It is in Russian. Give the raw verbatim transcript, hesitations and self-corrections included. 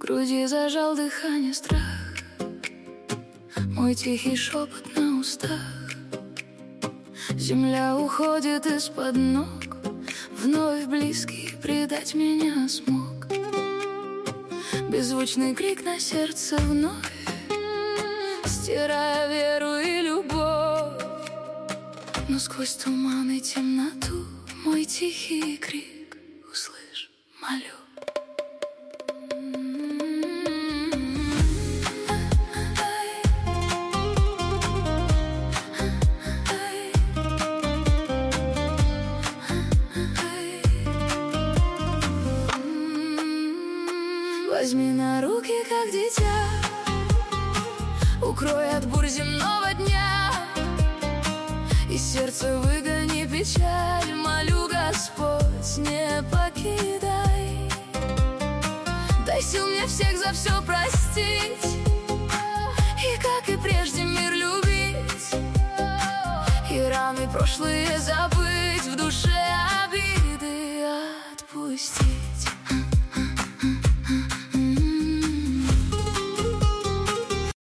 груди зажал дыхание страх, мой тихий шепот на устах. Земля уходит из-под ног, вновь близкий предать меня смог. Беззвучный крик на сердце вновь, стирая веру и любовь. Но сквозь туман и темноту мой тихий крик услышь, молю. Возьми на руки, как дитя, укрой от бурь земного дня, и сердце выгони печаль. Молю, Господь, не покидай. Дай сил мне всех за все простить, и, как и прежде, мир любить, и раны прошлые забыть.